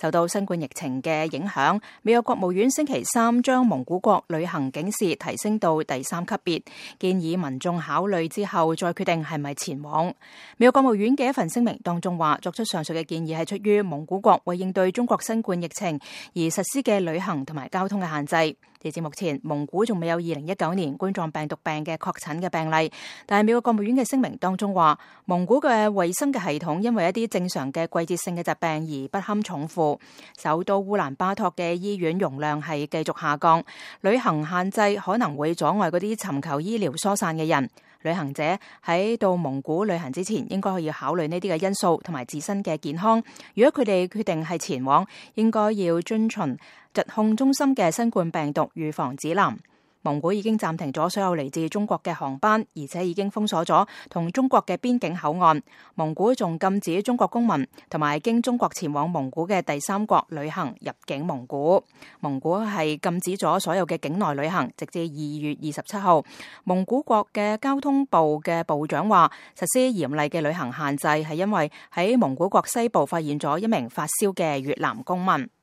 受到新冠疫情嘅影響，美國國務院星期三將蒙古國旅行警示提升到第3級別，建議民眾考慮之後再決定係咪前往。美國國務院嘅一份聲明當中話，作出上述嘅建議係出於蒙古國為應對中國新冠疫情而實施嘅旅行同埋交通嘅限制。截至目前，蒙古仲未有2019年冠狀病毒病嘅確診嘅病例，但係美國國務院嘅聲明當中話，蒙古嘅衛生嘅系統因為一啲正常嘅季節性嘅疾病而不堪重負，首都烏蘭巴托嘅醫院容量係繼續下降，旅行限制可能會阻礙嗰啲尋求醫療疏散嘅人。旅行者喺到蒙古旅行之前，應該可以考慮呢啲嘅因素同埋自身嘅健康。如果佢哋決定係前往，應該要遵循疾控中心嘅新冠病毒預防指南。蒙古已經暫停咗所有嚟自中國嘅航班，而且已經封鎖咗同中國嘅邊境口岸。蒙古仲禁止中國公民同埋經中國前往蒙古嘅第三國旅行入境蒙古。蒙古係禁止咗所有嘅境內旅行，直至2月27號。蒙古國嘅交通部嘅部長話，實施嚴厲嘅旅行限制係因為喺蒙古國西部發現咗一名發燒嘅越南公民。